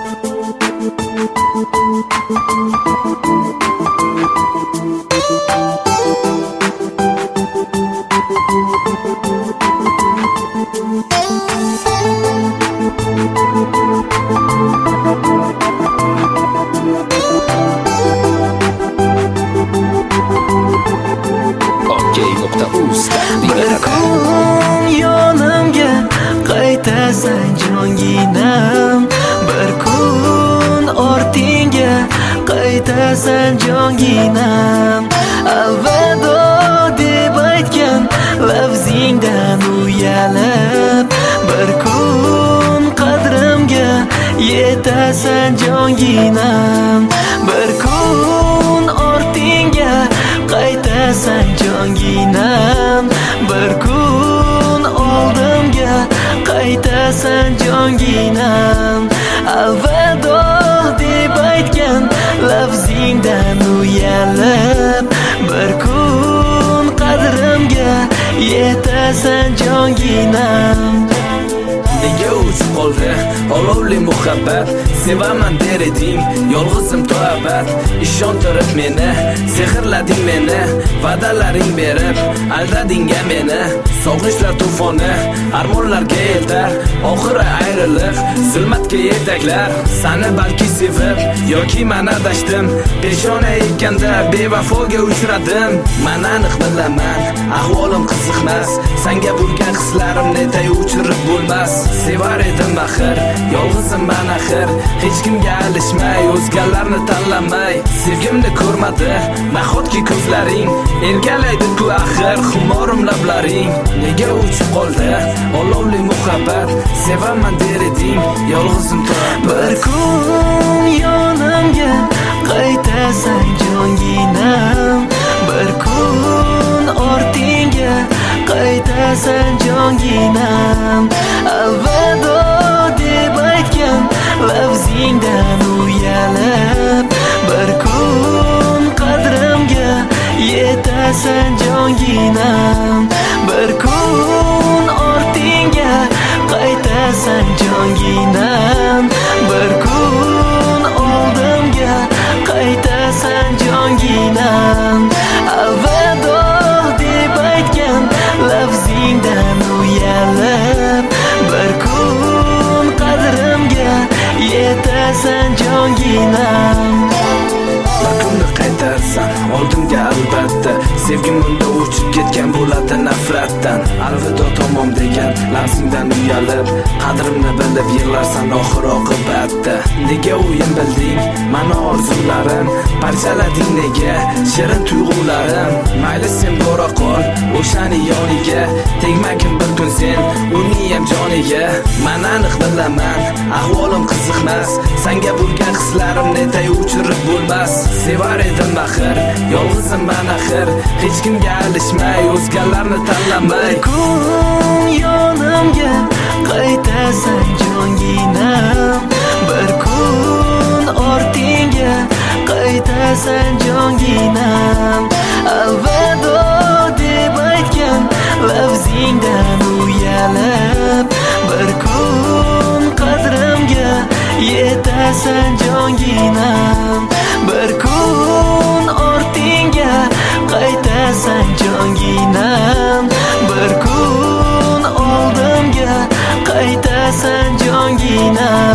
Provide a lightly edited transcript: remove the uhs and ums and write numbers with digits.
Bir kun yonimga qaytasan jonginam, bir kun ortingga qaytasan jonginam. Alvado deb aytgan lafzingdan uyalib, bir kun qadrimga yetasan jonginam, bir kun ortingga qaytasan jonginam, bir kun oldimga qaytasan jonginam. Alvado deb aytgan lafzingdan uyalib, bir kun qadrimga yetasan jonginam. Nega o'chib qoldi olovli muhabbat, sevaman der eding yolg'izim to abad. Ishontirib meni, sehrlading meni, va'dalaring berib aldading meni. Sog'inchlar to'foni armonlarga eltar, oxiri ayriliq zulmatga yetaklar. Sani balki sevib yoki men adashdim, peshona ekkanda bevafoga uchradim. Men aniq bilaman ahvolim qiziqmas, senga bo'lgan hislarimni tay o'chirib bo'lmas. Sevar edim axir, yolg'izim men axir, hech kimga alishmay, o'zgalarni tanlamay. Sevgimni ko'rmadi nahotki ko'zlaring, ergalaydi-ku axir xumorim lablaring. Nega o'chib qoldi olovli muhabbat, sevaman der eding yolg'izim turib. Bir kun yonimga qaytasan jonginam, bir kun ortingga qaytasan jonginam. Alvado deb aytgan lafzingdan uyalib, bir kun qadrimga yetasan jonginam, bir kun ortingga qaytasan jonginam, bir kun oldimga qaytasan jonginam. Alvado deb aytgan lafzingdan uyalib, bir kun qadrimga yetasan jonginam. Bir kunni qaytarsan oldimga albatta, sevgim unda o'chib ketgan bo'ladi nafratdan. Alvido tamom degan lafzingdan uyalib, qadrimni bilib yig'larsan oxir oqibatda. Nega o'yin bilding mani orzularim, parchalading nega shirin tuyg'ularim. Mayli sen bora qol o'shani yoniga, tegmagin bir kun sen uning ham joniga. Men aniq bilaman ahvolim qiziqmas, senga bo'lgan hislarimni tay o'chirib bo'lmas. Sevar edim axir, yolg'izim men axir, hech kimga alishmay, o'zgalarni tanlamay. Bir kun yonimga qaytasan jonginam, bir kun ortingga qaytasan jonginam. Alvado deb aytgan lafzingdan uyalib, bir kun qadrimga yetasan jonginam, bir kun ortingga qaytasan jonginam, bir kun oldimga qaytasan jonginam.